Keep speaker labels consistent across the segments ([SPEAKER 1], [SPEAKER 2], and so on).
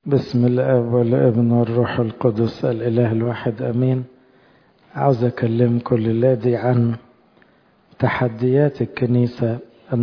[SPEAKER 1] بسم الاب والابن والروح القدس الاله الواحد امين. عاوز اكلمكم الليله دي عن تحديات الكنيسه.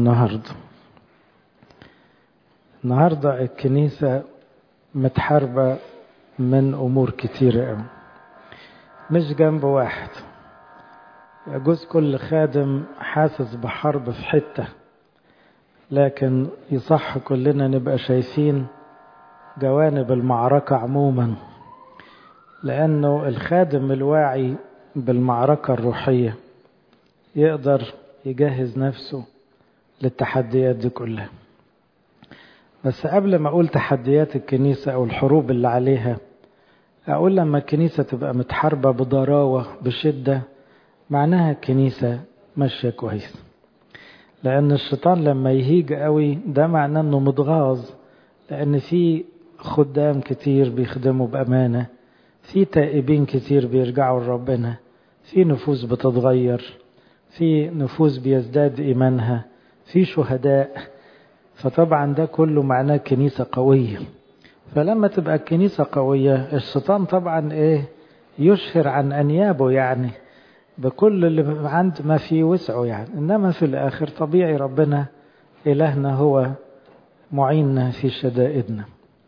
[SPEAKER 1] النهارده الكنيسه متحاربه من امور كتيره قوي، مش جنب واحد. يجوز كل خادم حاسس بحرب في حته، لكن يصح كلنا نبقى شايفين جوانب المعركة عموما، لأنه الخادم الواعي بالمعركة الروحية يقدر يجهز نفسه للتحديات دي كلها. بس قبل ما أقول تحديات الكنيسة أو الحروب اللي عليها، أقول لما الكنيسة تبقى متحاربة بضراوة بشدة، معناها الكنيسة ماشية كويس. لأن الشيطان لما يهيج قوي ده معناه أنه متغاظ، لأن في خدام كتير بيخدموا بأمانة، في تائبين كتير بيرجعوا لربنا، في نفوس بتتغير، في نفوس بيزداد إيمانها، في شهداء. فطبعا ده كله معناه كنيسة قوية. فلما تبقى الكنيسة قوية، الشيطان طبعا يشهر عن أنيابه، يعني بكل اللي عند ما في وسعه يعني. إنما في الآخر طبيعي ربنا إلهنا هو معيننا في شدائدنا.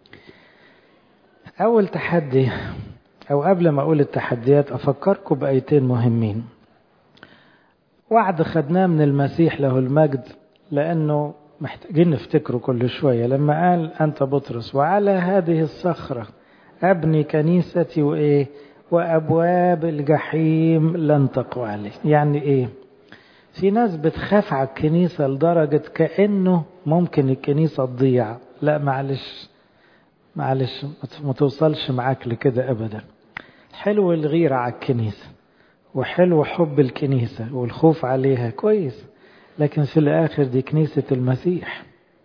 [SPEAKER 1] أول تحدي، أو قبل ما أقول التحديات، أفكركم بآيتين مهمين. وعد خدناه من المسيح له المجد، لأنه محتاجين نفتكره كل شوية، لما قال أنت بطرس وعلى هذه الصخرة أبني كنيستي وأبواب الجحيم لن تقوى عليه. يعني إيه؟ في ناس بتخاف على الكنيسة لدرجة كأنه ممكن الكنيسة تضيع. لا، معلش ما توصلش معاك لكده أبدا. حلو الغيرة على الكنيسة، وحلو حب الكنيسة والخوف عليها، كويس، لكن في الآخر دي كنيسة المسيح،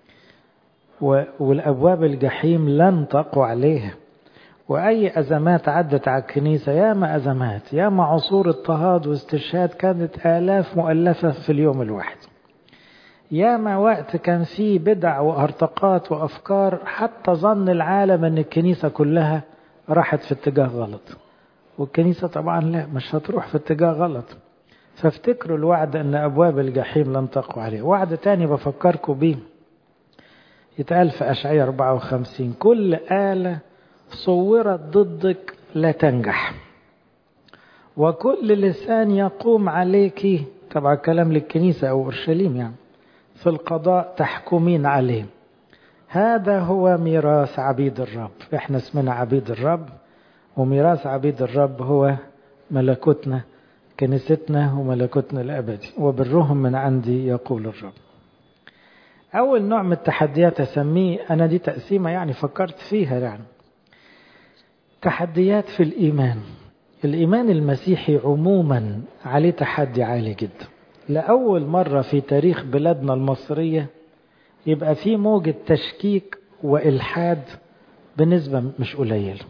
[SPEAKER 1] والأبواب الجحيم لن تقوى عليها. وأي أزمات عدت على الكنيسة، ياما أزمات، ياما عصور اضطهاد واستشهاد كانت آلاف مؤلفة في اليوم الواحد. ياما وقت كان فيه بدع وارتقاط وأفكار، حتى ظن العالم أن الكنيسة كلها راحت في اتجاه غلط، والكنيسة طبعا لا، مش هتروح في اتجاه غلط. فافتكروا الوعد أن أبواب الجحيم لن تقوى عليه. وعد تاني بفكركم بيه يتقال في أشعياء 54: كل آلة صورت ضدك لا تنجح، وكل لسان يقوم عليك، طبعا كلام للكنيسة أو أورشليم يعني، في القضاء تحكمين عليه. هذا هو ميراث عبيد الرب. احنا اسمنا عبيد الرب، وميراث عبيد الرب هو ملكوتنا، كنيستنا وملكوتنا الأبدي، وبرهم من عندي يقول الرب. أول نوع من التحديات أسميه أنا، دي تقسيمة يعني فكرت فيها، يعني تحديات في الإيمان. الإيمان المسيحي عموما عليه تحدي عالي جدا. لأول مرة في تاريخ بلادنا المصرية يبقى في موجة تشكيك وإلحاد بنسبة مش قليلة.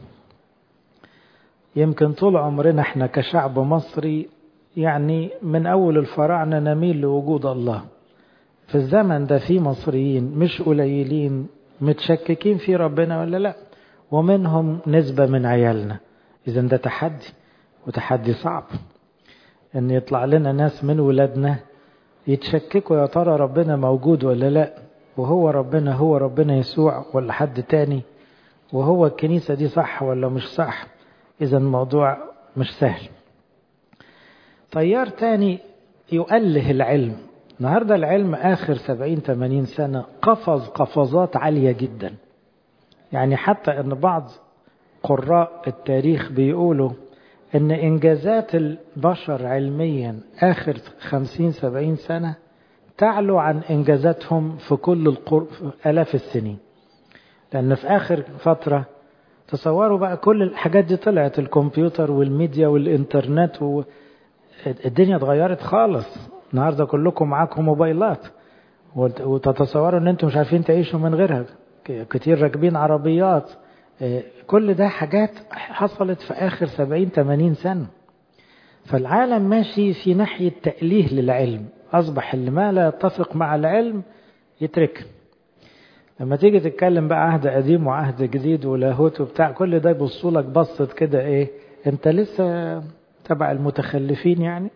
[SPEAKER 1] يمكن طول عمرنا احنا كشعب مصري يعني من أول الفراعنة نميل لوجود الله. في الزمن ده في مصريين مش قليلين متشككين في ربنا ولا لا، ومنهم نسبة من عيالنا. إذن ده تحدي، وتحدي صعب ان يطلع لنا ناس من ولادنا يتشككوا يا ترى ربنا موجود ولا لا، وهو ربنا هو ربنا يسوع ولا حد تاني، وهو الكنيسة دي صح ولا مش صح. إذا الموضوع مش سهل. تيار تاني يؤله العلم. النهاردة العلم آخر 70-80 سنة قفزات عالية جدا. يعني حتى أن بعض قراء التاريخ بيقولوا أن إنجازات البشر علميا آخر 50-70 سنة تعلو عن إنجازاتهم في كل آلاف السنين. لأن في آخر فترة تصوروا بقى كل الحاجات دي طلعت، الكمبيوتر والميديا والإنترنت، والدنيا اتغيرت خالص. النهاردة كلكم معاكم موبايلات، وتتصوروا أن أنتم مش عارفين تعيشوا من غيرها. كتير راكبين عربيات. كل ده حاجات حصلت في آخر 70-80 سنة. فالعالم ماشي في ناحية تأليه للعلم. أصبح اللي ما لا يتفق مع العلم يترك. لما تيجي تتكلم بقى عهد قديم وعهد جديد ولاهوت وبتاع، كل ده يبصوا لك بصت كده ايه، انت لسه تبع المتخلفين يعني،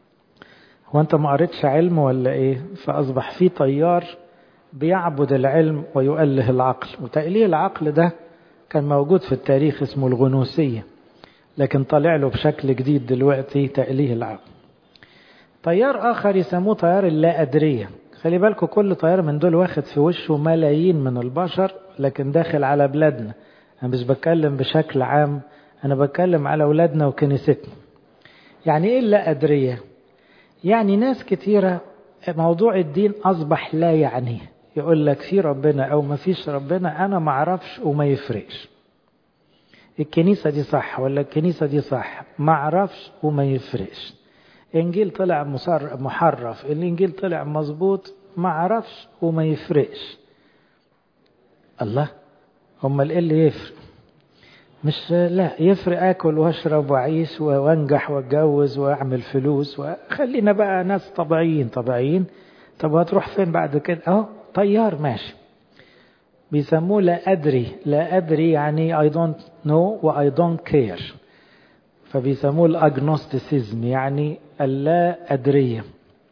[SPEAKER 1] هو انت ما قريتش علم ولا ايه؟ فاصبح في طيار بيعبد العلم ويؤله العقل. وتأليه العقل ده كان موجود في التاريخ اسمه الغنوسية، لكن طلع له بشكل جديد دلوقتي تأليه العقل. طيار آخر يسموه طيار اللا أدرية. خلي بالكم كل طيار من دول واخد في وشه ملايين من البشر، لكن داخل على بلادنا. أنا مش بتكلم بشكل عام، أنا بتكلم على أولادنا وكنيستنا. يعني إيه اللا أدرية؟ يعني ناس كتيرة موضوع الدين أصبح لا يعنيه، يقول لك في ربنا أو ما فيش ربنا أنا ما أعرفش وما يفرقش. الكنيسة دي صح ولا الكنيسة دي صح ما أعرفش وما يفرقش. إنجيل طلع محرف، الإنجيل طلع مظبوط، ما أعرفش وما يفرقش. الله، هم إيه اللي يفرق؟ مش لا يفرق أكل وأشرب وأعيش وأنجح وأتجوز وأعمل فلوس وخلينا بقى ناس طبيعيين. طب هتروح فين بعد كده؟ أهو طيار ماشي بيسموه لا أدري يعني I don't know و I don't care، فبيسموه الأجنوستيسيزم يعني اللا أدرية.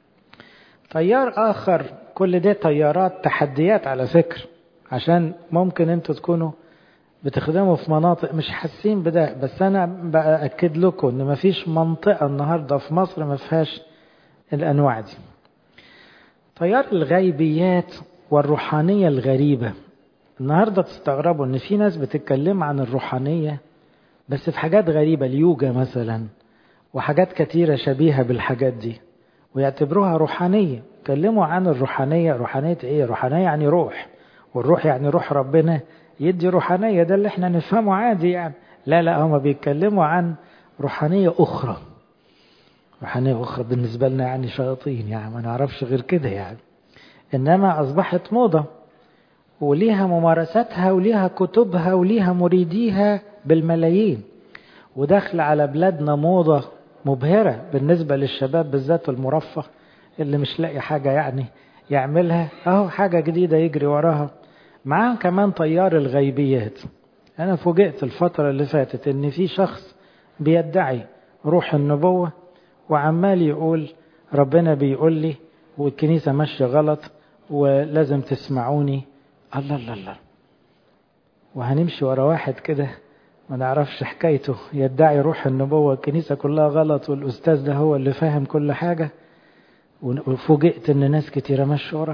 [SPEAKER 1] طيار آخر، كل ده طيارات تحديات على فكرة، عشان ممكن انتوا تكونوا بتخدموا في مناطق مش حاسين بده، بس أنا بأكد لكم إن مفيش منطقة النهاردة في مصر ما فيهاش الأنواع دي. طيار الغيبيات والروحانية الغريبة. النهاردة تستغربوا إن في ناس بتتكلم عن الروحانية بس في حاجات غريبة، اليوجا مثلا وحاجات كتيرة شبيهة بالحاجات دي، ويعتبروها روحانية. كلموا عن الروحانية. روحانية إيه؟ روحانية يعني روح، والروح يعني روح ربنا يدي روحانية، ده اللي احنا نفهمه عادي يعني. لا هم بيتكلموا عن روحانية أخرى. روحانية أخرى بالنسبة لنا يعني شياطين، يعني ما نعرفش غير كده يعني. إنما أصبحت موضة وليها ممارساتها وليها كتبها وليها مريديها بالملايين، وداخل على بلادنا موضة مبهرة بالنسبة للشباب بالذات المرفه اللي مش لاقي حاجة يعني يعملها، أهو حاجة جديدة يجري وراها. معاه كمان طيار الغيبيات. أنا فوجئت الفترة اللي فاتت إن في شخص بيدعي روح النبوة وعمال يقول ربنا بيقول لي والكنيسة ماشية غلط ولازم تسمعوني. الله، وهنمشي ورا واحد كده ما نعرفش حكايته يدعي روح النبوة، الكنيسة كلها غلط والأستاذ ده هو اللي فاهم كل حاجة، وفوجئت إن ناس كتيرة ماشية ورا.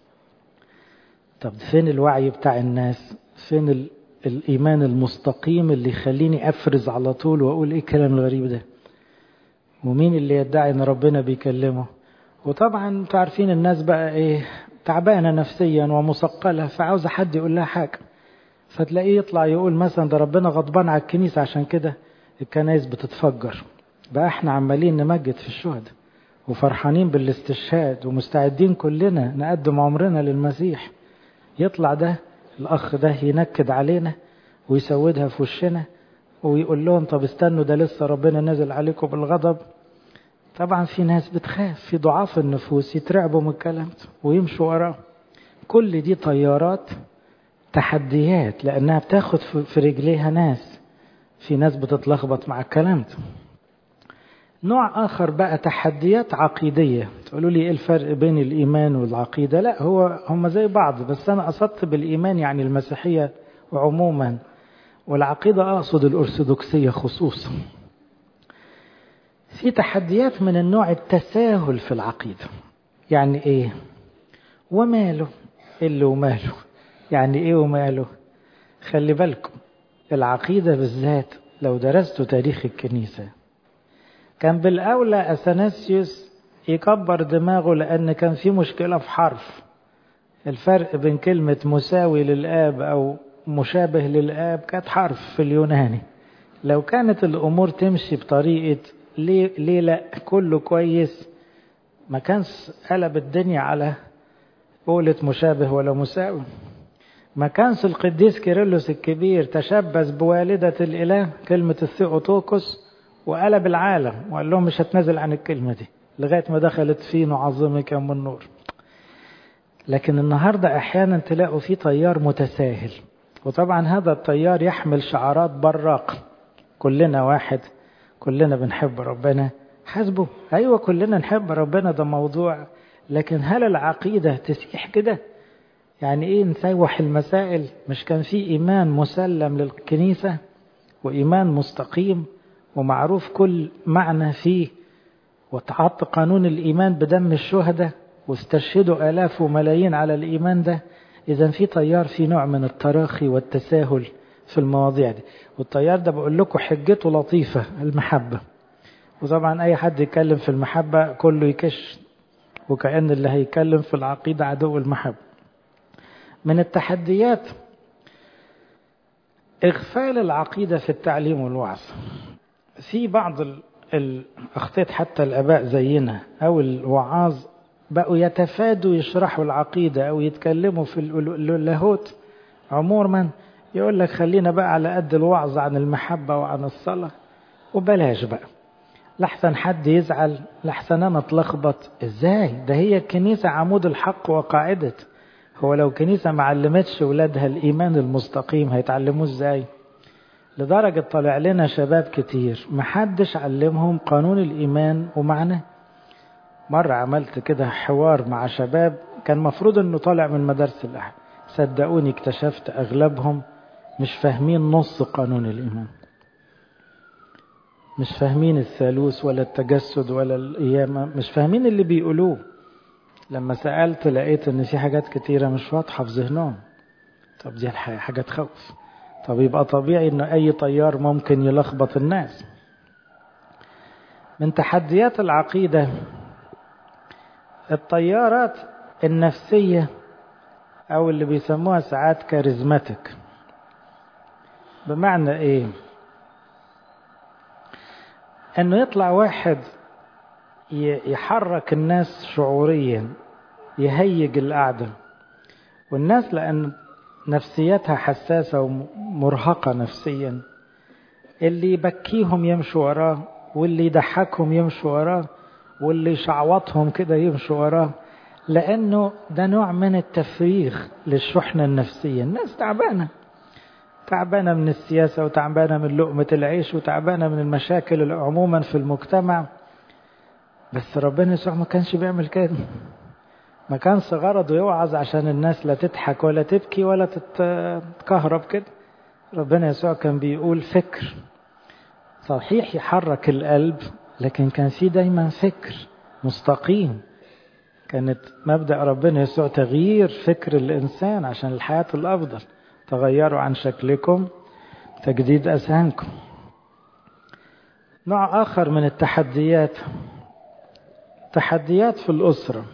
[SPEAKER 1] طب فين الوعي بتاع الناس؟ فين الإيمان المستقيم اللي يخليني أفرز على طول وأقول إيه الكلام الغريب ده؟ ومين اللي يدعي إن ربنا بيكلمه؟ وطبعا تعرفين الناس بقى إيه، تعبانة نفسيا ومثقلة، فعاوزة حد يقول لها حاجة، فتلاقيه يطلع يقول مثلا ده ربنا غضبان على الكنيسة عشان كده الكنائس بتتفجر. بقى احنا عمالين نمجد في الشهداء وفرحانين بالاستشهاد ومستعدين كلنا نقدم عمرنا للمسيح، يطلع ده الأخ ده ينكد علينا ويسودها في وشنا ويقول لهم طب استنوا ده لسه ربنا نزل عليكم بالغضب. طبعا في ناس بتخاف، في ضعاف النفوس يترعبوا من الكلام ويمشوا وراه. كل دي طيارات تحديات، لأنها بتاخد في رجليها ناس، في ناس بتتلخبط مع الكلام ده. نوع آخر بقى تحديات عقيدية. تقولوا لي إيه الفرق بين الإيمان والعقيدة؟ لا، هم زي بعض، بس أنا قصدت بالإيمان يعني المسيحية عموما، والعقيدة أقصد الأرثوذكسية خصوصا. في تحديات من النوع التساهل في العقيدة. يعني إيه؟ وماله اللي وماله، يعني إيه وماله؟ خلي بالكم العقيدة بالذات لو درستوا تاريخ الكنيسة كان بالأولى أثناسيوس يكبر دماغه، لأن كان في مشكلة في حرف. الفرق بين كلمة مساوي للآب أو مشابه للآب كانت حرف في اليوناني. لو كانت الأمور تمشي بطريقة ليه لا كله كويس، ما كانش قلب الدنيا على قولة مشابه ولا مساوي. ما كانش القديس كيرلس الكبير تشبث بوالدة الإله كلمة الثيوتوكوس وقلب العالم وقال لهم مش هتنزل عن الكلمة دي لغاية ما دخلت فيه نعظمك من النور. لكن النهاردة أحيانا تلاقوا فيه تيار متساهل، وطبعا هذا التيار يحمل شعارات براقة، كلنا واحد، كلنا بنحب ربنا. حسبه، أيوة كلنا نحب ربنا، ده موضوع، لكن هل العقيدة تسيح كده؟ يعني إيه نسوح المسائل؟ مش كان في إيمان مسلم للكنيسة وإيمان مستقيم ومعروف كل معنى فيه، وتحط قانون الإيمان بدم الشهداء واستشهدوا آلاف وملايين على الإيمان ده. إذا في تيار، في نوع من التراخي والتساهل في المواضيع دي، والتيار ده بقول لكم حجته لطيفة، المحبة. وطبعا أي حد يتكلم في المحبة كله يكش، وكأن اللي هيتكلم في العقيدة عدو المحبة. من التحديات إغفال العقيدة في التعليم والوعظ. في بعض الأخطاء حتى الآباء زينا أو الوعاظ بقوا يتفادوا يشرحوا العقيدة أو يتكلموا في اللاهوت عموما، يقول لك خلينا بقى على قد الوعظ عن المحبة وعن الصلاة وبلاش بقى، لحسن حد يزعل، لحسن أنا اتلخبط. إزاي؟ ده هي الكنيسة عمود الحق وقاعدة. هو لو كنيسة معلمتش ولادها الإيمان المستقيم هيتعلموه إزاي؟ لدرجة طلع لنا شباب كتير محدش علمهم قانون الإيمان ومعناه. مرة عملت كده حوار مع شباب كان مفروض انه طالع من مدارس الأحد، صدقوني اكتشفت أغلبهم مش فاهمين نص قانون الإيمان، مش فاهمين الثالوث ولا التجسد ولا القيامة، مش فاهمين اللي بيقولوه. لما سألت لقيت ان في حاجات كتيرة مش واضحة في ذهنهم. طب دي حاجة تخوف. طب يبقى طبيعي ان اي طيار ممكن يلخبط الناس. من تحديات العقيدة الطيارات النفسية او اللي بيسموها ساعات كاريزماتيك. بمعنى ايه؟ انه يطلع واحد يحرك الناس شعوريا، يهيج القعدة، والناس لأن نفسيتها حساسة ومرهقة نفسيا، اللي يبكيهم يمشوا وراه، واللي يضحكهم يمشوا وراه، واللي يشعوطهم كده يمشوا وراه، لأنه ده نوع من التفريغ للشحنة النفسية. الناس تعبانة من السياسة، وتعبانة من لقمة العيش، وتعبانة من المشاكل عموما في المجتمع. بس ربنا يسوع ما كانش بيعمل كده، ما كانش غرضه يوعظ عشان الناس لا تضحك ولا تبكي ولا تتكهرب كده. ربنا يسوع كان بيقول فكر صحيح يحرك القلب، لكن كان في دايما فكر مستقيم. كانت مبدأ ربنا يسوع تغيير فكر الإنسان عشان الحياة الأفضل. تغيروا عن شكلكم تجديد أذهانكم. نوع آخر من التحديات، تحديات في الأسرة.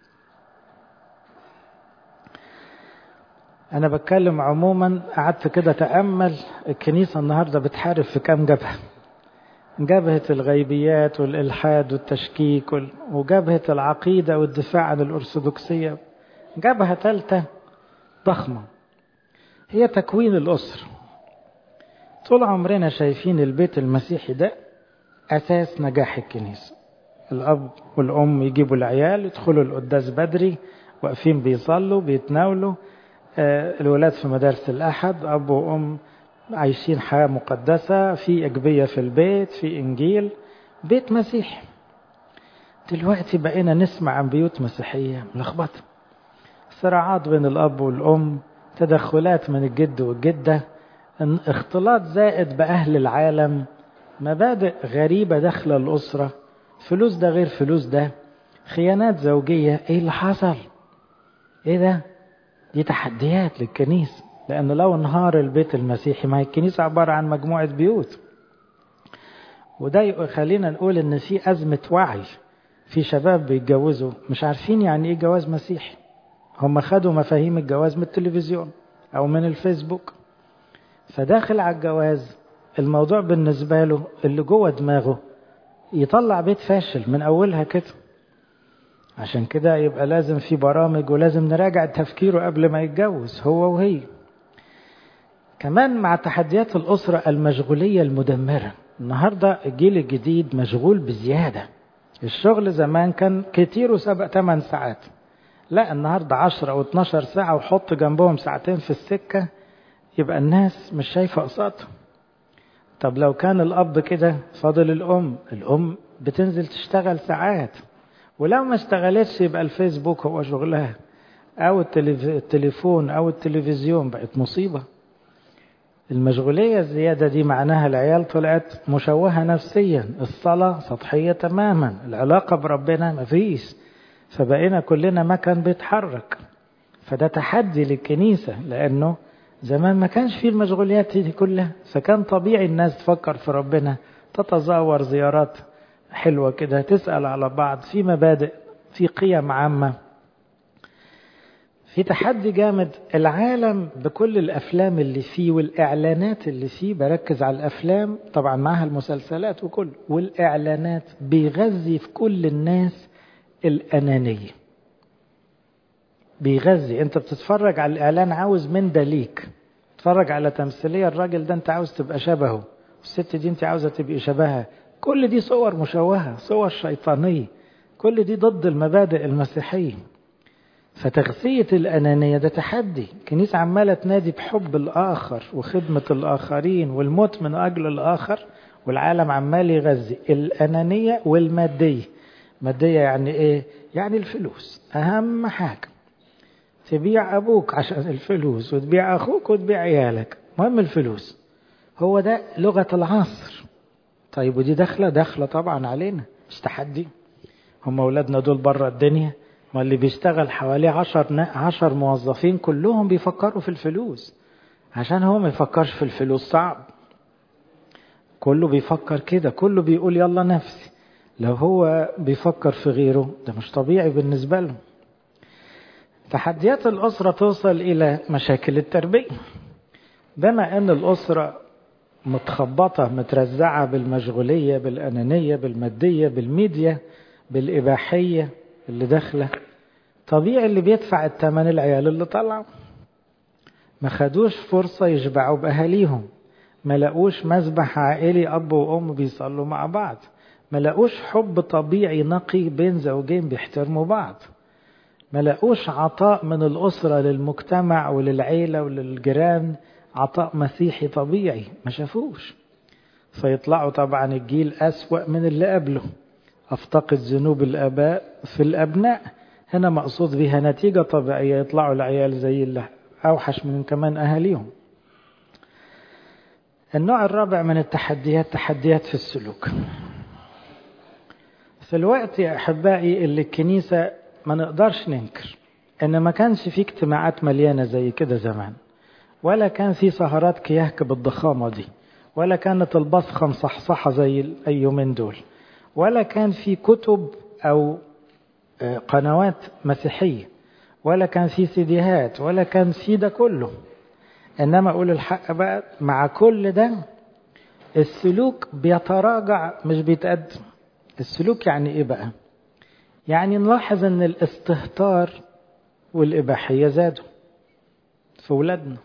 [SPEAKER 1] أنا بتكلم عموما، قعدت كده تأمل الكنيسة النهاردة بتحارب في كام جبهة. جبهة الغيبيات والإلحاد والتشكيك، وجبهة العقيدة والدفاع عن الأرثوذكسية. جبهة ثالثة ضخمة هي تكوين الأسرة. طول عمرنا شايفين البيت المسيحي ده أساس نجاح الكنيسة. الأب والأم يجيبوا العيال، يدخلوا القداس بدري، واقفين بيصلوا بيتناولوا، الولاد في مدارس الأحد، أب وأم عايشين حياة مقدسة، في أجبية في البيت، في إنجيل، بيت مسيحي. دلوقتي بقينا نسمع عن بيوت مسيحية ملخبطة، صراعات بين الأب والأم، تدخلات من الجد والجدة، اختلاط زائد بأهل العالم، مبادئ غريبة داخل الأسرة، فلوس ده غير فلوس ده، خيانات زوجية. ايه اللي حصل؟ ايه ده؟ دي تحديات للكنيسة، لأن لو انهار البيت المسيحي ما هي الكنيسة عبارة عن مجموعة بيوت. وده خلينا نقول ان في أزمة وعي. في شباب بيتجوزوا مش عارفين يعني ايه جواز مسيحي، هم خدوا مفاهيم الجواز من التلفزيون أو من الفيسبوك، فداخل على الجواز الموضوع بالنسبة له اللي جوه دماغه يطلع بيت فاشل من أولها كده. عشان كده يبقى لازم في برامج، ولازم نراجع تفكيره قبل ما يتجوز هو وهي. كمان مع تحديات الأسرة المشغولية المدمرة. النهاردة الجيل الجديد مشغول بزيادة. الشغل زمان كان كتير وسبق 8 ساعات، لا، النهاردة 10 أو 12 ساعة وحط جنبهم ساعتين في السكة، يبقى الناس مش شايفة قصادهم. طب لو كان الأب كده فاضل الأم بتنزل تشتغل ساعات، ولو ما اشتغلتش يبقى الفيسبوك هو شغلها، أو التليفون أو التلفزيون، بقت مصيبة. المشغولية الزيادة دي معناها العيال طلعت مشوهة نفسيا، الصلاة سطحية تماما، العلاقة بربنا مفيش، فبقينا كلنا مكان بيتحرك. فده تحدي للكنيسة، لأنه زمان ما كانش فيه المشغوليات دي كلها، فكان طبيعي الناس تفكر في ربنا، تتزاور زيارات حلوة كده، تسأل على بعض في مبادئ، في قيم عامة. في تحدي جامد، العالم بكل الأفلام اللي فيه والإعلانات اللي فيه، بركز على الأفلام طبعا معها المسلسلات وكل، والإعلانات بيغذي في كل الناس الأنانية. بيغذي، انت بتتفرج على الإعلان عاوز من ده ليك، تتفرج على تمثيلية الراجل ده انت عاوز تبقى شبهه، والست دي انت عاوزة تبقى شبهها، كل دي صور مشوهة، صور شيطانية، كل دي ضد المبادئ المسيحية. فتغذية الأنانية ده تحدي، الكنيسة عمالة تنادي بحب الآخر وخدمة الآخرين والموت من أجل الآخر، والعالم عمال يغذي الأنانية والمادية. مادية يعني إيه؟ يعني الفلوس أهم حاجة، تبيع أبوك عشان الفلوس، وتبيع أخوك وتبيع عيالك، مهم الفلوس، هو ده لغة العصر. طيب ودي داخلة طبعا علينا، مش تحدي. هم أولادنا دول برا الدنيا، ما اللي بيشتغل حوالي 10 موظفين كلهم بيفكروا في الفلوس، عشان هو ما يفكرش في الفلوس صعب، كله بيفكر كده، كله بيقول يلا نفسي. لو هو بيفكر في غيره ده مش طبيعي بالنسبة له. تحديات الأسرة توصل إلى مشاكل التربية، بما أن الأسرة متخبطة مترزعة بالمشغولية، بالأنانية، بالمادية، بالميديا، بالإباحية اللي داخله. طبيعي اللي بيدفع الثمن العيال اللي طلعوا ما خدوش فرصة يشبعوا بأهاليهم، ما لقوش مذبح عائلي أب وأم بيصلوا مع بعض، ما لقوش حب طبيعي نقي بين زوجين بيحترموا بعض، ما لقوش عطاء من الأسرة للمجتمع وللعيلة وللجيران، عطاء مسيحي طبيعي ما شافوش. فيطلعوا طبعا الجيل أسوأ من اللي قبله. أفتقد ذنوب الآباء في الأبناء، هنا مقصود بها نتيجة طبيعية، يطلعوا العيال زي اللي أوحش من كمان أهاليهم. النوع الرابع من التحديات، تحديات في السلوك. في الوقت يا أحبائي اللي الكنيسة ما نقدرش ننكر إن ما كانش في اجتماعات مليانة زي كده زمان، ولا كان في سهرات كياك بالضخامة دي، ولا كانت البصخة مصحصحة زي اليومين دول، ولا كان في كتب أو قنوات مسيحية، ولا كان في سيديهات، ولا كان في ده كله. إنما أقول الحق بقى، مع كل ده السلوك بيتراجع مش بيتقدم. السلوك يعني إيه بقى؟ يعني نلاحظ أن الاستهتار والإباحية زادوا في ولادنا،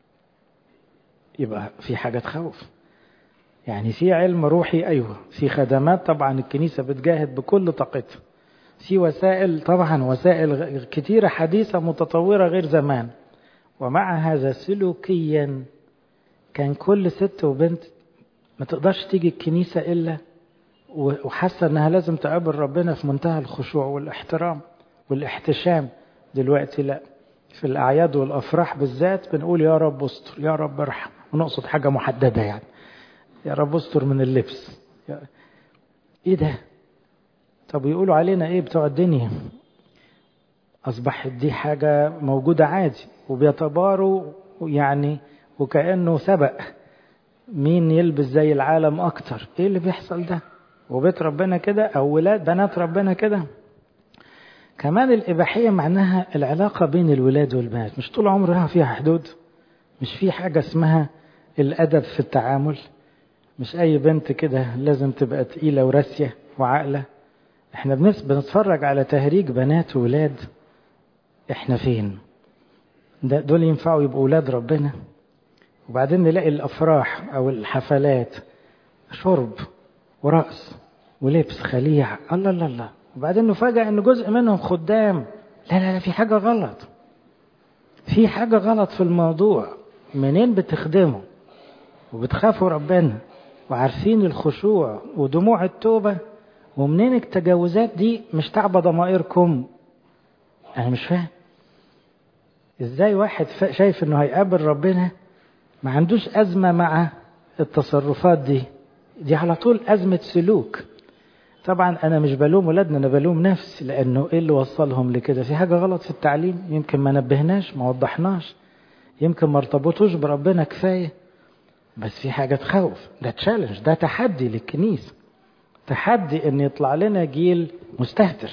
[SPEAKER 1] يبقى في حاجة تخوف. يعني في علم روحي، أيوة، في خدمات طبعا الكنيسة بتجاهد بكل طاقتها، في وسائل طبعا، وسائل كتيرة حديثة متطورة غير زمان، ومع هذا سلوكيا كان كل ست وبنت ما تقدرش تيجي الكنيسة إلا وحاسة أنها لازم تقابل ربنا في منتهى الخشوع والاحترام والاحتشام. دلوقتي لا، في الأعياد والأفراح بالذات بنقول يا رب استر، يا رب ارحم، ونقصد حاجة محددة، يعني يا رب استر من اللبس. إيه ده؟ طب يقولوا علينا إيه بتوع الدنيا؟ أصبحت دي حاجة موجودة عادي، وبيتباروا يعني، وكأنه سبق مين يلبس زي العالم أكتر. إيه اللي بيحصل ده؟ وبيت ربنا كده، أو ولاد بنات ربنا كده؟ كمان الإباحية معناها العلاقة بين الولاد والبنات مش طول عمرها فيها حدود، مش في حاجة اسمها الأدب في التعامل، مش أي بنت كده لازم تبقى تقيلة وراسية وعاقلة. احنا بنتفرج على تهريج بنات وولاد، احنا فين؟ دول ينفعوا يبقوا ولاد ربنا؟ وبعدين نلاقي الأفراح أو الحفلات شرب ورقص ولبس خليع، الله الله الله، وبعدين نفاجأ أن جزء منهم خدام لا لا لا، في حاجة غلط، في حاجة غلط في الموضوع. منين بتخدموا وبتخافوا ربنا وعارفين الخشوع ودموع التوبة، ومنين التجاوزات دي مش تعبى ضمائركم؟ أنا مش فاهم إزاي واحد شايف إنه هيقابل ربنا ما عندوش أزمة مع التصرفات دي على طول أزمة سلوك. طبعا أنا مش بلوم ولادنا، أنا بلوم نفسي، لأنه إيه اللي وصلهم لكده؟ في حاجة غلط في التعليم، يمكن ما نبهناش، ما وضحناش، يمكن ما ارتبطوش بربنا كفاية. بس في حاجة تخوف، ده تشالنج، ده تحدي للكنيسة، تحدي ان يطلع لنا جيل مستهتر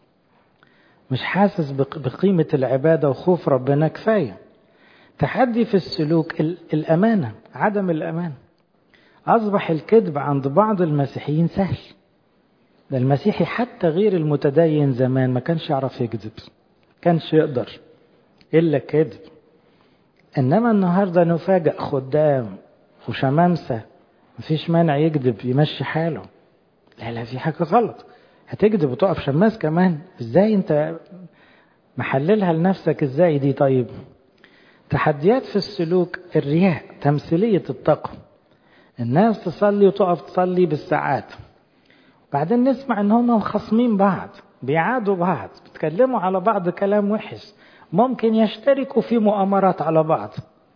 [SPEAKER 1] مش حاسس بقيمة العبادة وخوف ربنا كفاية. تحدي في السلوك، الأمانة، عدم الأمانة. أصبح الكذب عند بعض المسيحيين سهل. ده المسيحي حتى غير المتدين زمان ما كانش يعرف يكذب، كانش يقدر إلا كذب. إنما النهاردة نفاجأ خدام وشمامسة مفيش مانع يكذب يمشي حاله. لا لا، في حاجة غلط. هتكذب وتقف شماس كمان؟ ازاي انت محللها لنفسك ازاي دي؟ طيب، تحديات في السلوك، الرياء، تمثيلية التقوى. الناس تصلي وتقف تصلي بالساعات، بعدين نسمع ان هم خصمين بعض، بيعادوا بعض، بيتكلموا على بعض كلام وحش، ممكن يشتركوا في مؤامرات على بعض.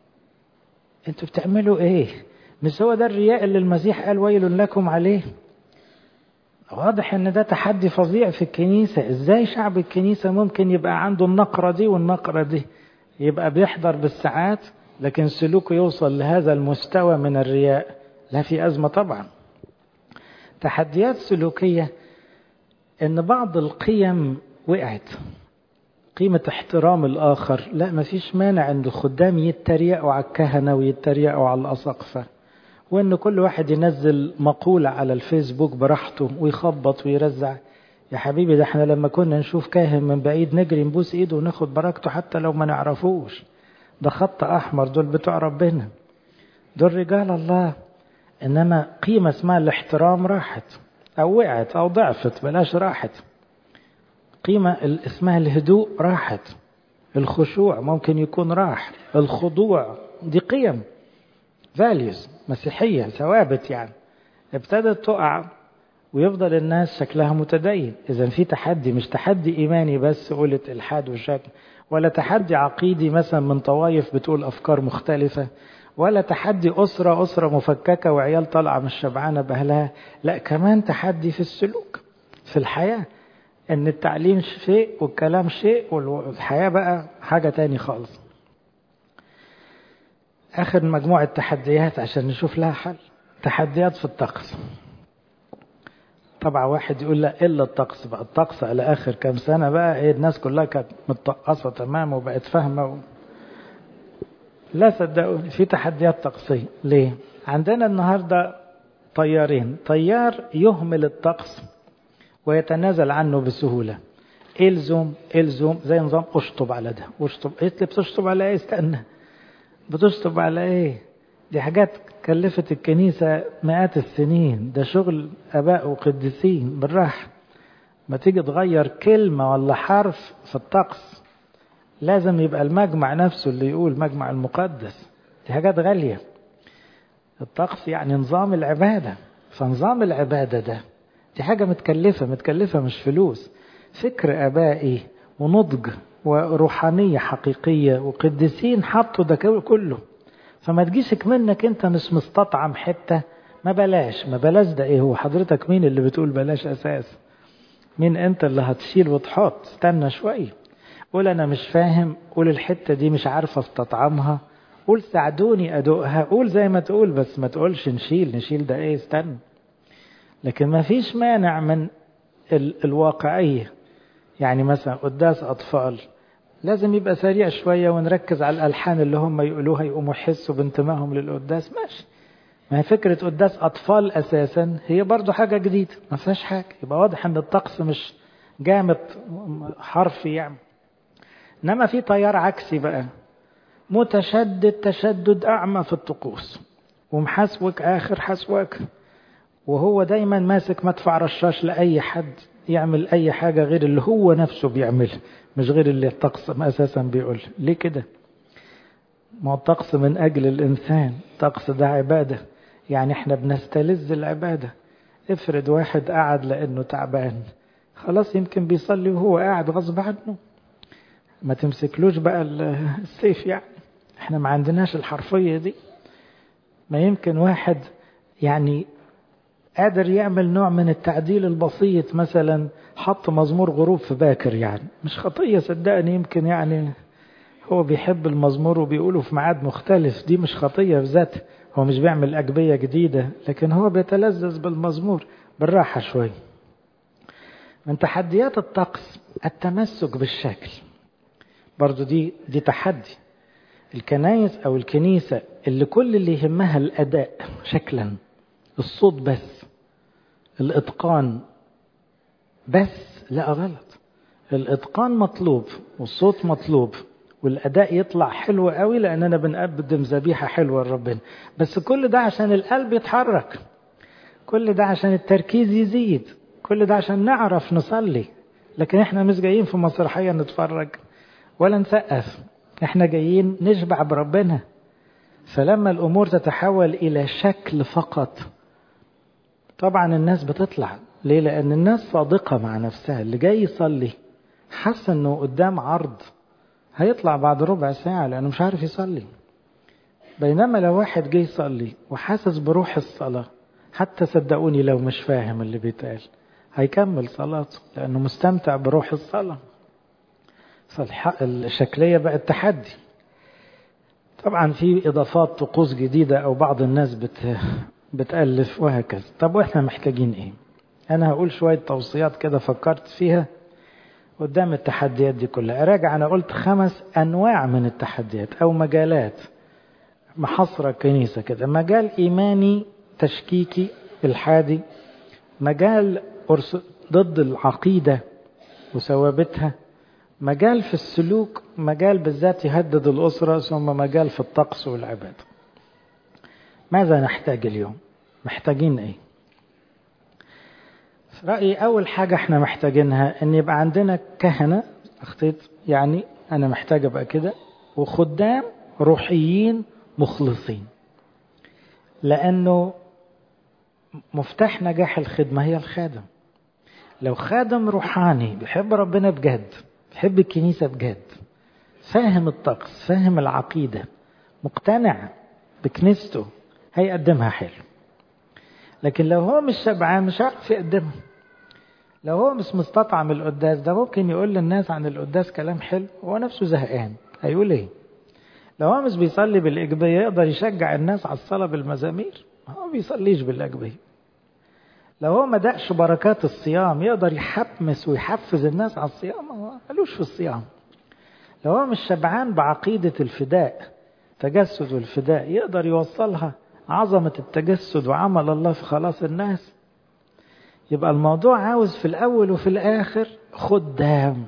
[SPEAKER 1] انتوا بتعملوا ايه؟ مش هو ده الرياء اللي المسيح قال ويل لكم عليه؟ واضح ان ده تحدي فظيع في الكنيسة. ازاي شعب الكنيسة ممكن يبقى عنده النقرة دي والنقرة دي، يبقى بيحضر بالساعات لكن سلوكه يوصل لهذا المستوى من الرياء؟ لا، في أزمة طبعا. تحديات سلوكية، ان بعض القيم وقعت. قيمة احترام الآخر، لا، مفيش مانع عند خدام يتريقوا على الكهنة ويتريقوا على الأساقفة، وإن كل واحد ينزل مقولة على الفيسبوك براحته ويخبط ويرزع. يا حبيبي، ده احنا لما كنا نشوف كاهن من بعيد نجري نبوس ايده وناخد بركته حتى لو ما نعرفوش. ده خط أحمر، دول بتوع ربنا، دول رجال الله. إنما قيمة اسمها الاحترام راحت أو وقعت أو ضعفت، بلاش راحت. قيمة اسمها الهدوء راحت، الخشوع ممكن يكون راح، الخضوع، دي قيم values مسيحية، ثوابت يعني، ابتدت تقع ويفضل الناس شكلها متدين. إذا في تحدي، مش تحدي إيماني بس قولة إلحاد وشكل، ولا تحدي عقيدي مثلا من طوائف بتقول أفكار مختلفة، ولا تحدي أسرة مفككة وعيال طالعة مش شبعانة بأهلها. لا، كمان تحدي في السلوك، في الحياة، ان التعليم شيء والكلام شيء والحياة بقى حاجة تاني خالص. اخر مجموعة تحديات عشان نشوف لها حل. تحديات في الطقس. طبعا واحد يقول لا الا الطقس بقى، الطقس على اخر كام سنة بقى ايه، الناس كلها كانت متطقصة تمام وبقت فاهمة لا صدقوني، في تحديات طقسية. ليه؟ عندنا النهاردة طيارين، طيار يهمل الطقس ويتنازل عنه بسهولة. الزم زي نظام اشطب على ده واشطب. ايه اللي بتشطب على ايه؟ استنى، بتشطب على ايه؟ دي حاجات كلفت الكنيسة مئات السنين، ده شغل اباء وقديسين. بالراحة، ما تيجي تغير كلمة ولا حرف في الطقس لازم يبقى المجمع نفسه اللي يقول، مجمع المقدس. دي حاجات غالية. الطقس يعني نظام العبادة، فنظام العبادة ده دي حاجة متكلفة مش فلوس. فكر أبائي ونضج وروحانية حقيقية وقديسين حطوا ده كله. فما تجيسك منك انت مش مستطعم حتة، ما بلاش ده ايه؟ هو حضرتك مين اللي بتقول بلاش اساس؟ مين انت اللي هتشيل وتحط؟ استنى شوية، قول انا مش فاهم، قول الحتة دي مش عارفة استطعمها، قول ساعدوني ادوقها، قول زي ما تقول، بس ما تقولش نشيل ده ايه؟ استنى. لكن ما فيش مانع من الواقعية. يعني مثلا قداس أطفال لازم يبقى سريع شوية ونركز على الألحان اللي هم يقولوها، يقوموا يحسوا بانتمائهم للقداس، ماشي. ما هي فكرة قداس أطفال أساسا هي برضو حاجة جديدة، ما فيهاش حاجة. يبقى واضح أن الطقس مش جامد حرفي يعني. إنما في تيار عكسي بقى، متشدد تشدد أعمى في الطقوس، ومحاسبك آخر حسوك، وهو دايما ماسك مدفع رشاش لأي حد يعمل أي حاجة غير اللي هو نفسه بيعملها، مش غير اللي الطقس أساسا بيقول. ليه كده؟ ما هو الطقس من أجل الإنسان، الطقس ده عبادة، يعني احنا بنستلذ العبادة. افرض واحد قاعد لأنه تعبان، خلاص يمكن بيصلي وهو قاعد غصب عنه، ما تمسكلوش بقى السيف يعني. احنا ما عندناش الحرفية دي. ما يمكن واحد يعني قادر يعمل نوع من التعديل البسيط، مثلا حط مزمور غروب في باكر، يعني مش خطية صدقني، يمكن يعني هو بيحب المزمور وبيقوله في ميعاد مختلف، دي مش خطية في ذاتها، هو مش بيعمل أجبية جديدة، لكن هو بيتلذذ بالمزمور بالراحة شوي. من تحديات الطقس التمسك بالشكل، برضو دي تحدي. الكنايس أو الكنيسة اللي كل اللي يهمها الأداء شكلا، الصوت بس، الإتقان بس، لا غلط. الإتقان مطلوب والصوت مطلوب والأداء يطلع حلو قوي، لأننا بنقدم ذبيحة حلوة لربنا، بس كل ده عشان القلب يتحرك، كل ده عشان التركيز يزيد، كل ده عشان نعرف نصلي. لكن احنا مش جايين في مسرحية نتفرج ولا نسقف، احنا جايين نشبع بربنا. فلما الأمور تتحول إلى شكل فقط، طبعا الناس بتطلع. ليه؟ لأن الناس صادقة مع نفسها، اللي جاي يصلي حاسس انه قدام عرض، هيطلع بعد ربع ساعة لأنه مش عارف يصلي. بينما لو واحد جاي يصلي وحاسس بروح الصلاة، حتى صدقوني لو مش فاهم اللي بيتقال هيكمل صلاته لأنه مستمتع بروح الصلاة. فالشكلية بقت تحدي. طبعا في إضافات طقوس جديدة أو بعض الناس بتألف وهكذا. طب وإحنا محتاجين إيه؟ أنا هقول شوية توصيات كده فكرت فيها قدام التحديات دي كلها. راجع أنا قلت 5 أنواع من التحديات أو مجالات محصرة كنيسة كده: مجال إيماني تشكيكي الحادي، مجال ضد العقيدة وثوابتها، مجال في السلوك، مجال بالذات يهدد الأسرة، ثم مجال في الطقس والعبادة. ماذا نحتاج اليوم؟ محتاجين إيه؟ في رأيي أول حاجة احنا محتاجينها أن يبقى عندنا كهنة، يعني أنا محتاج أبقى كده، وخدام روحيين مخلصين، لأنه مفتاح نجاح الخدمة هي الخادم. لو خادم روحاني بيحب ربنا بجد، بيحب الكنيسة بجد، فاهم الطقس، فاهم العقيدة، مقتنع بكنيسته، هيقدمها حلو. لكن لو هو مش شبعان مش عارف يقدمها. لو هو مش مستطعم القداس، ده ممكن يقول للناس عن القداس كلام حلو وهو نفسه زهقان، هيقول ايه؟ لو هو مش بيصلي بالإجبية يقدر يشجع الناس على الصلاة بالمزامير؟ هو بيصليش بالإجبية. لو هو ما دقش بركات الصيام يقدر يحمس ويحفز الناس على الصيام؟ هو ملوش في الصيام. لو هو مش شبعان بعقيدة الفداء، تجسد والفداء، يقدر يوصلها عظمة التجسد وعمل الله في خلاص الناس؟ يبقى الموضوع عاوز في الأول وفي الآخر خدام،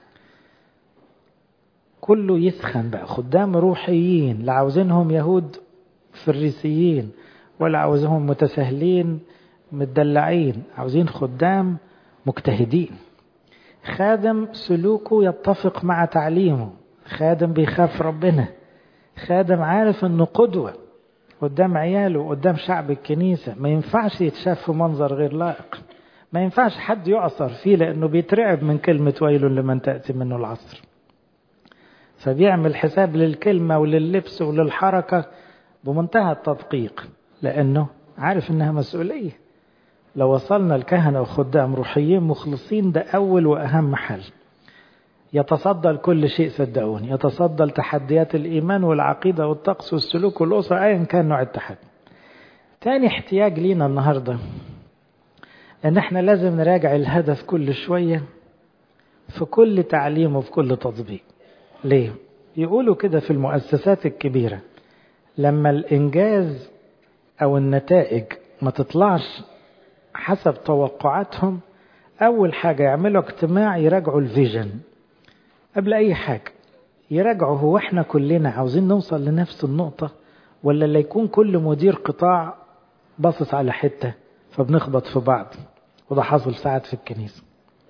[SPEAKER 1] كله يسخن بقى، خدام روحيين، لا عاوزينهم يهود فريسيين ولا عاوزهم متساهلين متدلعين، عاوزين خدام مجتهدين، خادم سلوكه يتفق مع تعليمه، خادم بيخاف ربنا، خادم عارف انه قدوة قدام عياله وقدام شعب الكنيسة، ما ينفعش يتشاف في منظر غير لائق، ما ينفعش حد يعصر فيه لأنه بيترعب من كلمة ويل لمن تأتي منه العصر، فبيعمل حساب للكلمة ولللبس وللحركة بمنتهى التدقيق لأنه عارف إنها مسؤولية. لو وصلنا الكهنة وخدام روحيين مخلصين، ده أول وأهم حل. يتصدى لكل شيء صدقوني، يتصدى لتحديات الإيمان والعقيدة والطقس والسلوك والأسرة أيا كان نوع التحدي. تاني احتياج لينا النهاردة ان احنا لازم نراجع الهدف كل شوية في كل تعليم وفي كل تطبيق. ليه؟ يقولوا كده في المؤسسات الكبيرة لما الإنجاز أو النتائج ما تطلعش حسب توقعاتهم، أول حاجة يعملوا اجتماع يراجعوا الفيجن قبل أي حاجة، يراجعوا هو احنا كلنا عاوزين نوصل لنفس النقطة، ولا اللي يكون كل مدير قطاع باصص على حتة فبنخبط في بعض. وده حصل ساعات في الكنيسة.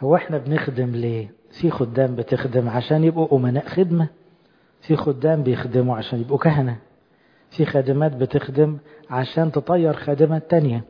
[SPEAKER 1] هو احنا بنخدم ليه؟ في خدام بتخدم عشان يبقوا أمناء خدمة، في خدام بيخدموا عشان يبقوا كهنة، في خادمات بتخدم عشان تطير خادمات تانية،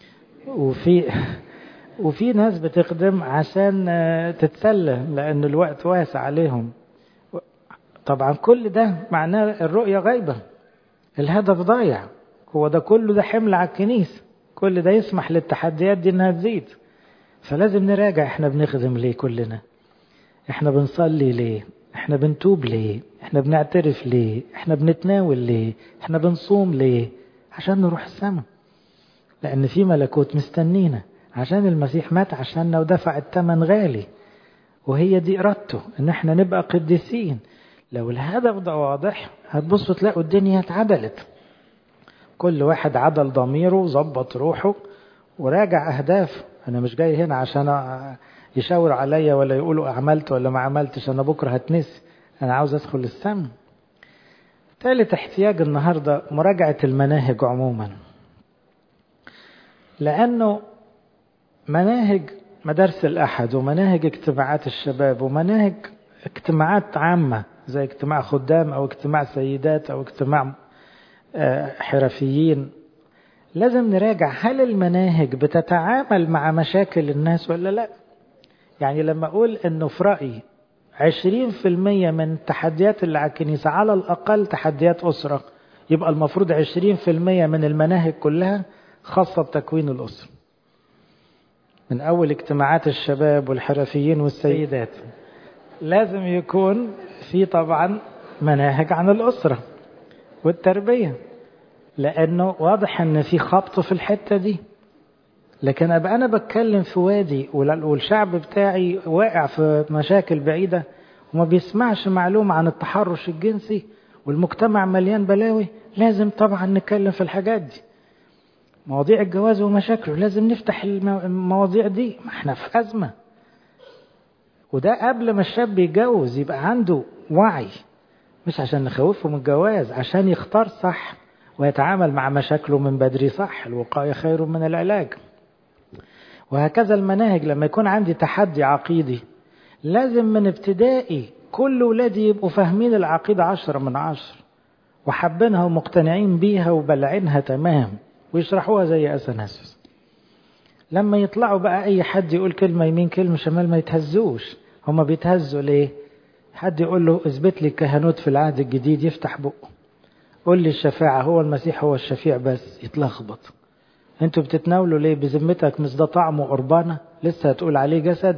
[SPEAKER 1] وفي ناس بتخدم عشان تتسلى لأن الوقت واسع عليهم. طبعا كل ده معناه الرؤية غايبة، الهدف ضايع. هو ده كله ده حمل على الكنيسة، كل ده يسمح للتحديات دي انها تزيد. فلازم نراجع احنا بنخدم ليه كلنا، احنا بنصلي ليه، احنا بنتوب ليه، احنا بنعترف ليه، احنا بنتناول ليه، احنا بنصوم ليه؟ عشان نروح السماء، لأن في ملكوت مستنينا، عشان المسيح مات عشاننا ودفع الثمن غالي، وهي دي إرادته ان احنا نبقى قديسين. لو الهدف ده واضح هتبصوا تلاقوا الدنيا اتعدلت، كل واحد عدل ضميره وظبط روحه وراجع أهداف. أنا مش جاي هنا عشان يشاور عليا ولا يقولوا عملت ولا ما عملتش، أنا بكرة هتنسي، أنا عاوز أدخل السماء. ثالث احتياج النهاردة مراجعة المناهج عموما، لأنه مناهج مدارس الأحد ومناهج اجتماعات الشباب ومناهج اجتماعات عامة زي اجتماع خدام أو اجتماع سيدات أو اجتماع حرفيين، لازم نراجع هل المناهج بتتعامل مع مشاكل الناس ولا لا. يعني لما أقول أنه في رأيي 20% من التحديات اللي على الكنيسة على الأقل تحديات أسرة، يبقى المفروض 20% من المناهج كلها خاصة بتكوين الأسرة، من أول اجتماعات الشباب والحرفيين والسيدات لازم يكون في طبعا مناهج عن الأسرة والتربية، لأنه واضح أن في خبط في الحتة دي. لكن أبقى أنا بتكلم في وادي والشعب بتاعي واقع في مشاكل بعيدة وما بيسمعش معلومة عن التحرش الجنسي والمجتمع مليان بلاوي، لازم طبعا نتكلم في الحاجات دي. مواضيع الجواز ومشاكله لازم نفتح المواضيع دي، ما احنا في أزمة. وده قبل ما الشاب يتجوز يبقى عنده وعي، مش عشان نخوفه من الجواز، عشان يختار صح ويتعامل مع مشاكله من بدري صح. الوقاية خير من العلاج. وهكذا المناهج، لما يكون عندي تحدي عقيدي لازم من ابتدائي كل ولادي يبقوا فاهمين العقيدة 10/10 وحابينها ومقتنعين بيها وبلعينها تمام ويشرحوها زي أثناسيوس. لما يطلعوا بقى أي حد يقول كلمة يمين كلمة شمال ما يتهزوش. هما بيتهزوا ليه؟ حد يقول له اثبت لي الكهنوت في العهد الجديد يفتح بقه، قول لي الشفاعة هو المسيح هو الشفيع بس يتلخبط. انتوا بتتناولوا ليه؟ بذمتك مش ده طعمه قربانة لسه هتقول عليه جسد؟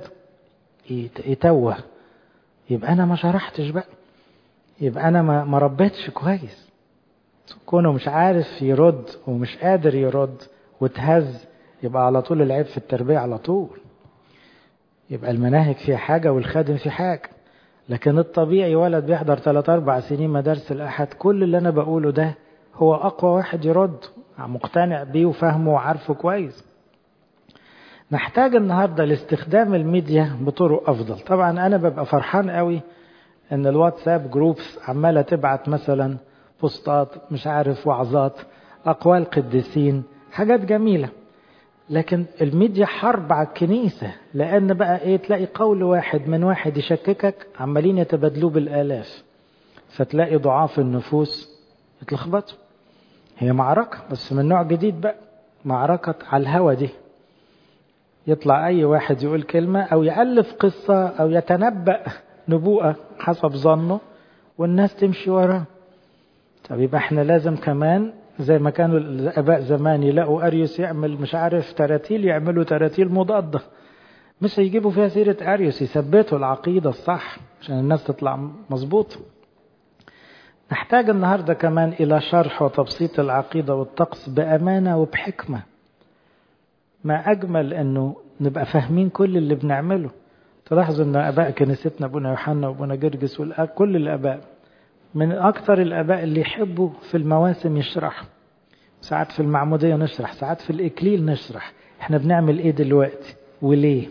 [SPEAKER 1] يتوه. يبقى أنا ما شرحتش بقى، يبقى أنا ما ربيتش كويس. كونه مش عارف يرد ومش قادر يرد وتهز، يبقى على طول العيب في التربية على طول. يبقى المناهج فيها حاجة والخادم في حاجة. لكن الطبيعي ولد بيحضر 3-4 سنين مدارس الأحد، كل اللي أنا بقوله ده هو أقوى واحد يرد مقتنع بيه وفهمه وعارفه كويس. نحتاج النهاردة لاستخدام الميديا بطرق أفضل. طبعا أنا ببقى فرحان قوي أن الواتساب جروبس عمالة تبعت مثلا بوستات مش عارف وعظات أقوال قديسين، حاجات جميلة. لكن الميديا حرب على الكنيسة، لأن بقى إيه، تلاقي قول واحد من واحد يشككك عمالين يتبادلوه بالآلاف، فتلاقي ضعاف النفوس يتلخبطوا. هي معركة بس من نوع جديد بقى، معركة على الهوى دي. يطلع أي واحد يقول كلمة أو يألف قصة أو يتنبأ نبوءة حسب ظنه والناس تمشي وراه. طب يبقى احنا لازم كمان زي ما كانوا الآباء زمان يلاقوا أريوس يعمل مش عارف تراتيل، يعملوا تراتيل مضادة، مش هيجيبوا فيها سيرة أريوس، يثبتوا العقيدة الصح عشان الناس تطلع مظبوط. نحتاج النهاردة كمان إلى شرح وتبسيط العقيدة والطقس بأمانة وبحكمة. ما أجمل أنه نبقى فاهمين كل اللي بنعمله. تلاحظوا أن أباء كنيستنا أبونا يوحنا وأبونا جرجس كل الأباء من أكثر الأباء اللي يحبوا في المواسم يشرحوا. ساعات في المعمودية نشرح، ساعات في الإكليل نشرح احنا بنعمل ايه دلوقتي وليه،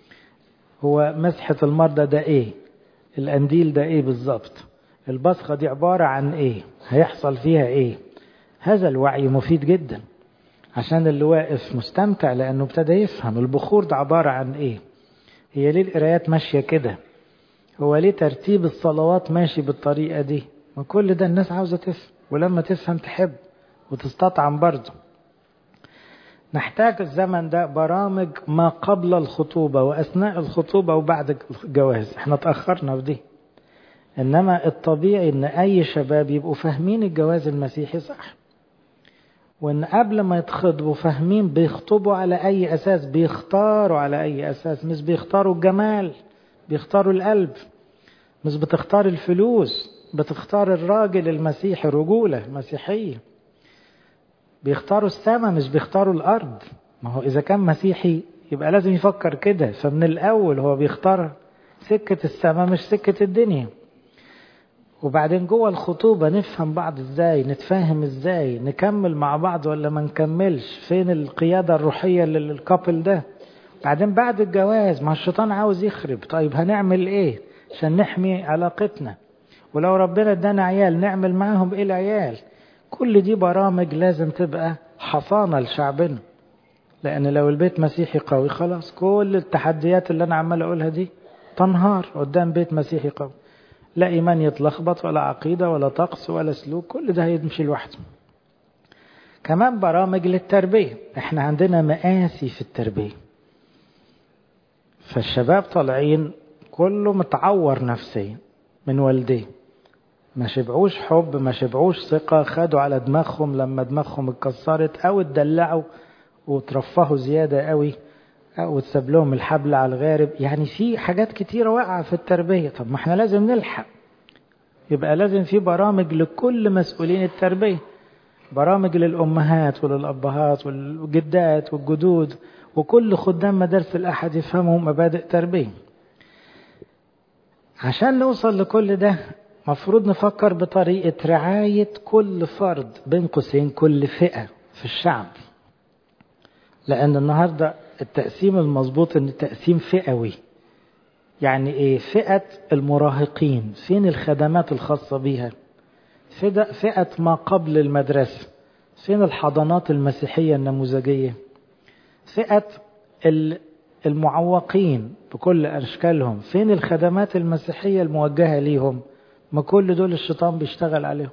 [SPEAKER 1] هو مسحة المرضى ده ايه، الأنديل ده ايه بالظبط، البصخة دي عبارة عن ايه، هيحصل فيها ايه. هذا الوعي مفيد جدا عشان اللي واقف مستمتع لأنه ابتدى يفهم البخور ده عبارة عن ايه، هي ليه القرايات ماشية كده؟ هو ليه ترتيب الصلوات ماشي بالطريقة دي؟ ما كل ده الناس عاوزة تفهم، ولما تفهم تحب وتستطعم برضه. نحتاج الزمن ده برامج ما قبل الخطوبة وأثناء الخطوبة وبعد الجواز. احنا تأخرنا في دي، إنما الطبيعي إن أي شباب يبقوا فاهمين الجواز المسيحي صح، وإن قبل ما يتخطبوا فاهمين بيخطبوا على أي أساس، بيختاروا على أي أساس، مش بيختاروا الجمال، بيختاروا القلب. مش بتختار الفلوس، بتختار الراجل المسيحي، رجولة مسيحية. بيختاروا السماء مش بيختاروا الأرض. ما هو إذا كان مسيحي يبقى لازم يفكر كده، فمن الأول هو بيختار سكة السماء مش سكة الدنيا. وبعدين جوه الخطوبة نفهم بعض ازاي، نتفاهم ازاي، نكمل مع بعض ولا ما نكملش، فين القيادة الروحية للكابل ده. بعدين بعد الجواز ما الشيطان عاوز يخرب، طيب هنعمل ايه عشان نحمي علاقتنا؟ ولو ربنا ادانا عيال نعمل معاهم ايه العيال؟ كل دي برامج لازم تبقى حصانة لشعبنا، لان لو البيت مسيحي قوي خلاص كل التحديات اللي انا عمال اقولها دي تنهار قدام بيت مسيحي قوي. لا إيمان يتلخبط ولا عقيدة ولا طقس ولا سلوك، كل ده هيمشي لوحده. كمان برامج للتربية، احنا عندنا مآسي في التربية، فالشباب طالعين كله متعور نفسيا من والديه، ما شبعوش حب، ما شبعوش ثقة، خدوا على دماغهم لما دماغهم اتكسرت، او اتدلعوا وترفهوا زيادة قوي، او تساب لهم الحبل على الغارب. يعني في حاجات كتيرة واقعة في التربية. طب ما احنا لازم نلحق، يبقى لازم في برامج لكل مسؤولين التربية، برامج للأمهات وللأبهات والجدات والجدود، وكل خدام مدارس الأحد يفهموا مبادئ تربية. عشان نوصل لكل ده مفروض نفكر بطريقة رعاية كل فرد، بين قوسين كل فئة في الشعب. لأن النهاردة التقسيم المظبوط إن التقسيم فئوي. يعني إيه؟ فئة المراهقين فين الخدمات الخاصة بيها؟ فئة ما قبل المدرسة فين الحضانات المسيحية النموذجية؟ فئة المعوقين بكل أشكالهم فين الخدمات المسيحية الموجهة ليهم؟ ما كل دول الشيطان بيشتغل عليهم.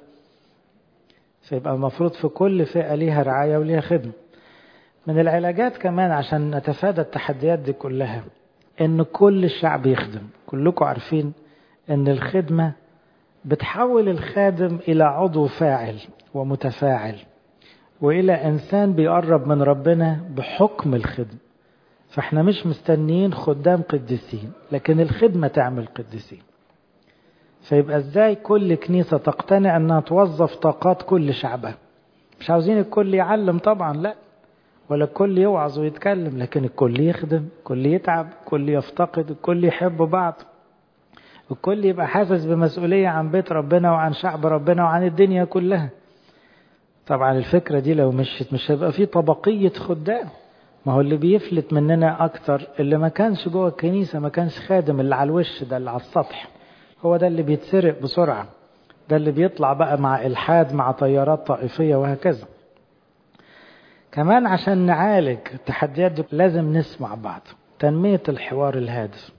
[SPEAKER 1] فيبقى المفروض في كل فئة ليها رعاية وليها خدمة. من العلاجات كمان عشان نتفادى التحديات دي كلها ان كل الشعب يخدم. كلكم عارفين ان الخدمة بتحول الخادم الى عضو فاعل ومتفاعل، والى انسان بيقرب من ربنا بحكم الخدمة. فاحنا مش مستنيين خدام قديسين، لكن الخدمة تعمل قديسين. فيبقى ازاي كل كنيسة تقتنع انها توظف طاقات كل شعبها؟ مش عاوزين الكل يعلم طبعا، لا، ولا الكل يوعظ ويتكلم، لكن الكل يخدم، الكل يتعب، الكل يفتقد، الكل يحب بعض، الكل يبقى حاسس بمسؤولية عن بيت ربنا وعن شعب ربنا وعن الدنيا كلها. طبعا الفكرة دي لو مشيت مش هيبقى في طبقية خدام. ما هو اللي بيفلت مننا أكتر اللي ما كانش جوه الكنيسة، ما كانش خادم، اللي على الوش ده اللي على السطح، هو ده اللي بيتسرق بسرعة، ده اللي بيطلع بقى مع إلحاد مع تيارات طائفية وهكذا. كمان عشان نعالج التحديات دي لازم نسمع بعض، تنمية الحوار الهادف.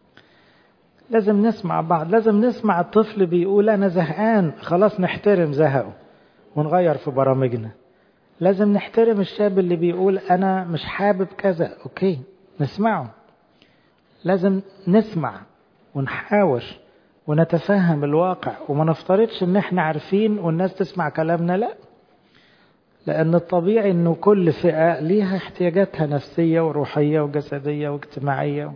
[SPEAKER 1] لازم نسمع بعض، لازم نسمع الطفل بيقول أنا زهقان، خلاص نحترم زهقه ونغير في برامجنا. لازم نحترم الشاب اللي بيقول أنا مش حابب كذا، أوكي نسمعه. لازم نسمع ونحاور ونتفهم الواقع، وما نفترضش ان احنا عارفين والناس تسمع كلامنا، لا، لأن الطبيعي أنه كل فئة ليها احتياجاتها نفسية وروحية وجسدية واجتماعية،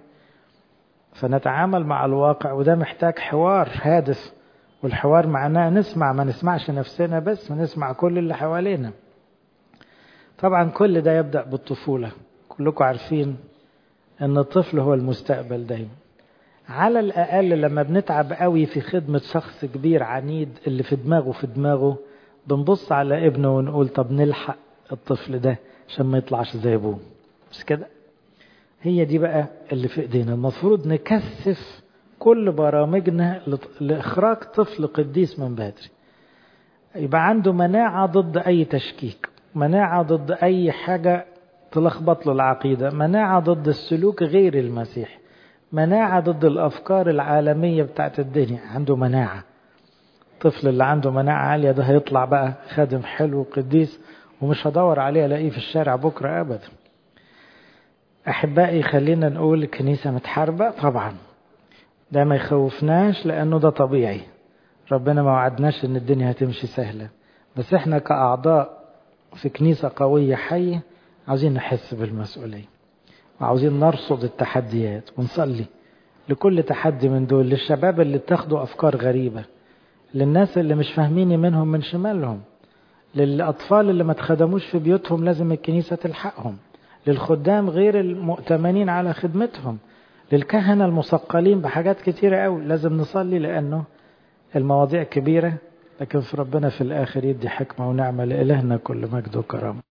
[SPEAKER 1] فنتعامل مع الواقع، وده محتاج حوار هادف. والحوار معناه نسمع، ما نسمعش نفسنا بس، ونسمع كل اللي حوالينا. طبعا كل ده يبدأ بالطفولة. كلكم عارفين أن الطفل هو المستقبل دايما. على الأقل لما بنتعب قوي في خدمة شخص كبير عنيد اللي في دماغه بنبص على ابنه ونقول طب نلحق الطفل ده عشان ما يطلعش زي ابوه، مش كده؟ هي دي بقى اللي في ايدينا. المفروض نكثف كل برامجنا لإخراج طفل قديس من بدري، يبقى عنده مناعة ضد أي تشكيك، مناعة ضد أي حاجة تلخبط له العقيدة، مناعة ضد السلوك غير المسيح، مناعة ضد الأفكار العالمية بتاعت الدنيا، عنده مناعة. الطفل اللي عنده مناعة عالية ده هيطلع بقى خادم حلو قديس، ومش هدور عليه الاقيه في الشارع بكرة أبدا. أحبائي خلينا نقول الكنيسة متحاربة طبعا، ده ما يخوفناش لأنه ده طبيعي. ربنا ما وعدناش ان الدنيا هتمشي سهلة، بس احنا كأعضاء في كنيسة قوية حية عاوزين نحس بالمسؤولية، وعاوزين نرصد التحديات ونصلي لكل تحدي من دول، للشباب اللي بتاخدوا أفكار غريبة، للناس اللي مش فاهمين يمينهم من شمالهم، للأطفال اللي ما تخدموش في بيوتهم لازم الكنيسة تلحقهم، للخدام غير المؤتمنين على خدمتهم، للكهنة المثقلين بحاجات كتيرة قوي. لازم نصلي لأنه المواضيع كبيرة، لكن في ربنا في الآخر يدي حكمة ونعمة. لإلهنا كل مجد وكرامة.